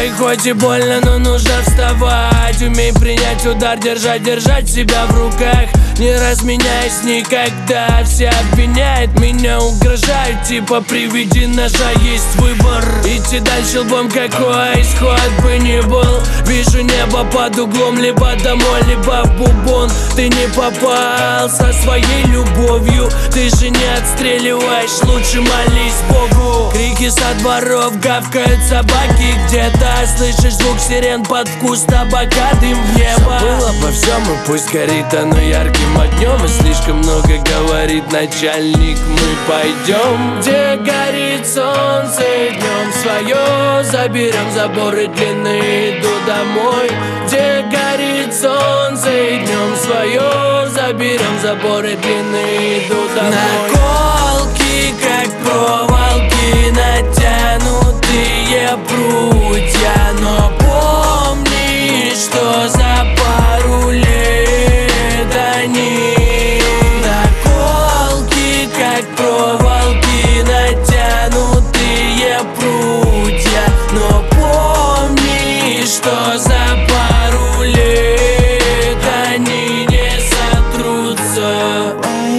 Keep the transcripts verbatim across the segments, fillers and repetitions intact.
Ой, хоть и больно, но нужно вставать. Умей принять удар, держать, держать себя в руках. Не разменяйся никогда. Все обвиняют меня, угрожают, типа при виде ножа есть выбор. Идти дальше лбом, какой исход бы ни был. Вижу небо под углом, либо домой, либо в бубон. Ты не попал со своей любовью, ты же не отстреливаешь, лучше молись Богу. Крики со дворов, гавкают собаки где-то. Слышишь звук сирен под вкус табака, дым в небо. Забыл обо всем и пусть горит оно ярким огнем. И слишком много говорит начальник, мы пойдем. Где горит солнце днем свое, заберем заборы длинные, иду домой. Где горит солнце днем свое, заберем заборы длинные, иду домой. Наколки, как проволоки, натянутые прутья. Но помни, что за пару лет они. Наколки, как проволоки, натянутые прутья. Но помни, что за пару лет они не сотрутся.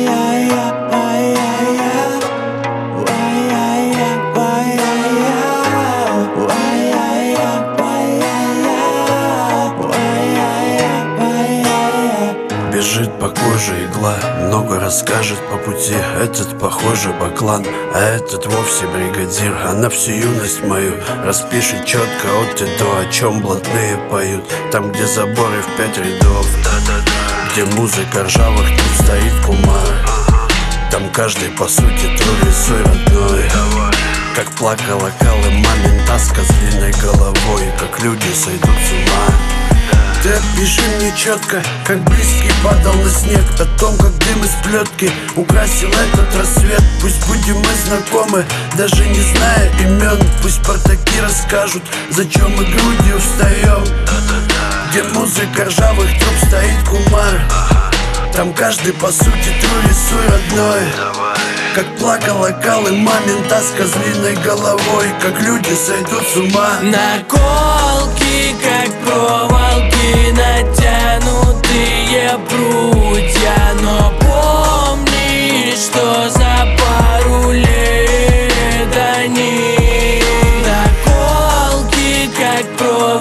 Бежит по коже игла, много расскажет по пути. Этот, похоже, баклан, а этот вовсе бригадир. А на всю юность мою распишет четко от и до, о чем блатные поют. Там, где заборы в пять рядов, где музыка ржавых, тут стоит кумар. Там каждый, по сути, твой рисуй родной. Как плакала Калы мамин таска с длинной головой, как люди сойдут с ума. Ты опиши мне четко, как близкий падал на снег, о том, как дым из плетки украсил этот рассвет. Пусть будем мы знакомы, даже не зная имен. Пусть портаки расскажут, зачем мы грудью встаем. Где музыка ржавых труб стоит кумар. Там каждый, по сути, твой рисуй родной. Как плакала Калы мамин таска с длинной головой, как люди сойдут с ума. Наколки, как проволоки, натянутые прутья. Но помни, что за пару лет они. Наколки, как проволоки,